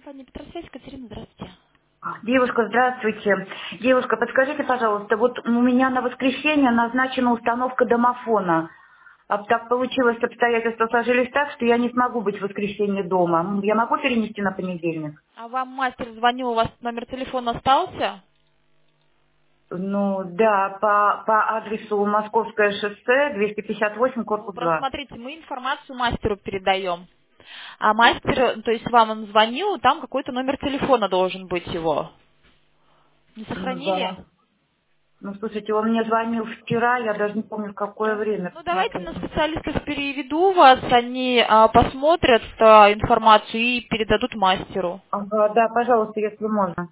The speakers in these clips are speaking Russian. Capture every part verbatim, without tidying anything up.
Компания Петросвязь, Катерина, здравствуйте. Девушка, здравствуйте. Девушка, подскажите, пожалуйста, вот у меня на воскресенье назначена установка домофона. А так получилось, обстоятельства сложились так, что я не смогу быть в воскресенье дома. М, Я могу перенести на понедельник? А вам мастер звонил, у вас номер телефона остался? Ну, да, по, по адресу Московское шоссе, двести пятьдесят восемь, Ну, корпус просто два. смотрите, мы информацию мастеру передаем. А мастер, то есть вам он звонил, там какой-то номер телефона должен быть его. Не Ну, сохранили? да. Ну, слушайте, он мне звонил вчера, я даже не помню, в какое время. Ну, давайте на Посмотрите. специалистов переведу вас, они а, посмотрят а, информацию и передадут мастеру. Ага, да, пожалуйста, если можно.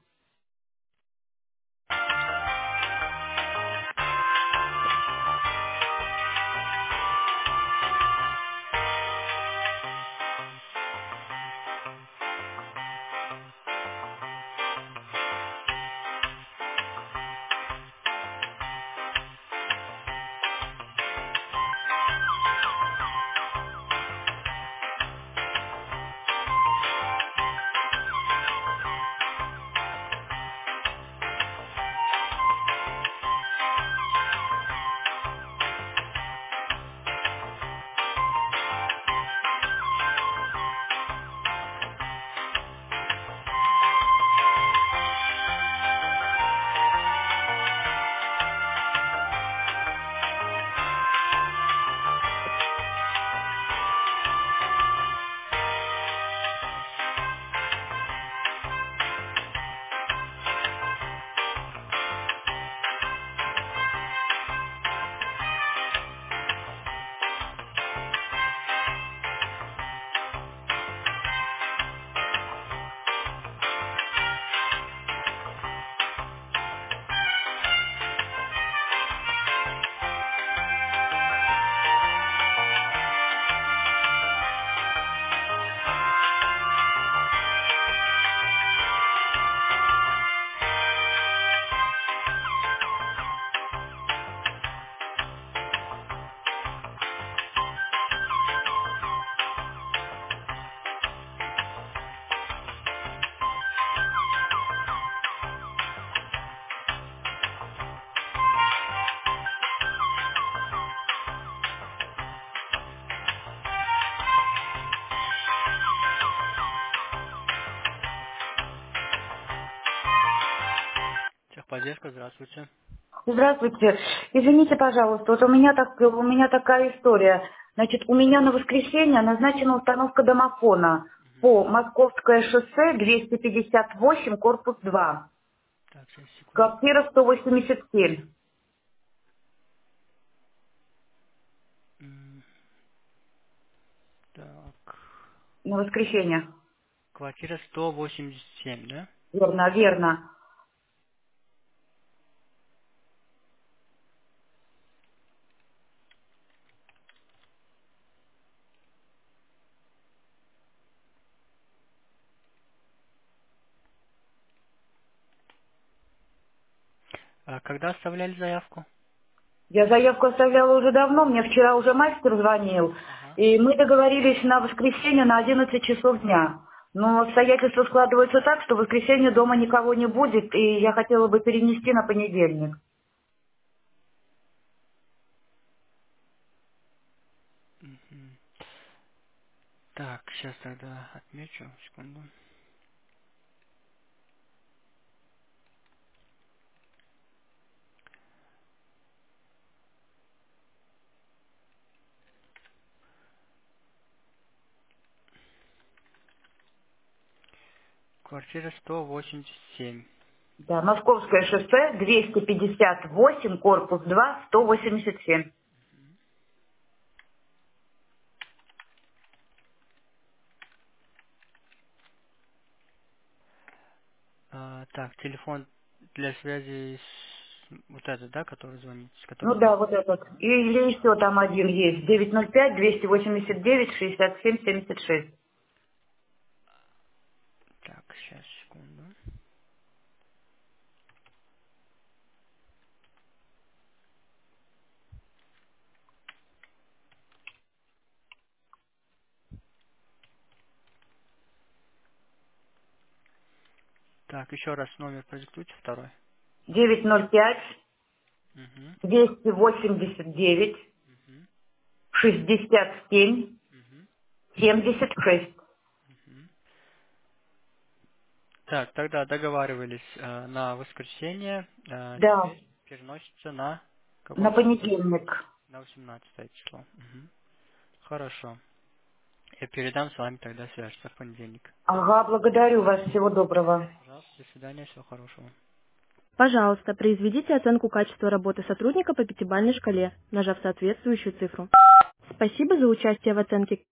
Техподдержка, здравствуйте. Здравствуйте. Извините, пожалуйста, вот у меня, так, у меня такая история. Значит, у меня на воскресенье назначена установка домофона по Московское шоссе, двести пятьдесят восемь, корпус два, Так, сейчас, секунду. квартира сто восемьдесят семь, М, Так, на воскресенье. квартира сто восемьдесят семь, да? Верно, верно. А когда оставляли заявку? Я заявку оставляла уже давно, мне вчера уже мастер звонил, Ага. и мы договорились на воскресенье на одиннадцать часов дня. Но обстоятельства складываются так, что в воскресенье дома никого не будет, и я хотела бы перенести на понедельник. Мгм. Так, сейчас тогда отмечу, секунду. Квартира сто восемьдесят семь. Да, Московское шоссе, двести пятьдесят восемь, корпус два, сто восемьдесят семь. А, так, телефон для связи с... Вот этот, да, который звонит, с Ну которого... да, вот этот. Или еще там один есть. девять ноль пять двести восемьдесят девять шестьдесят семь семьдесят шесть. Так, сейчас, секунду. Так, еще раз номер продиктуйте, второй. девять ноль пять Угу. двести восемьдесят девять Угу. шестьдесят семь Угу. семьдесят шесть. Угу. Так, тогда договаривались э, на воскресенье. Э, Да, теперь переносится на на какое число? понедельник. На восемнадцатое число. Мгм. Хорошо. Я передам с вами тогда свяжется в понедельник. Ага, благодарю вас. Всего доброго. Пожалуйста, до свидания, всего хорошего. Пожалуйста, произведите оценку качества работы сотрудника по пятибалльной шкале, нажав соответствующую цифру. Спасибо за участие в оценке.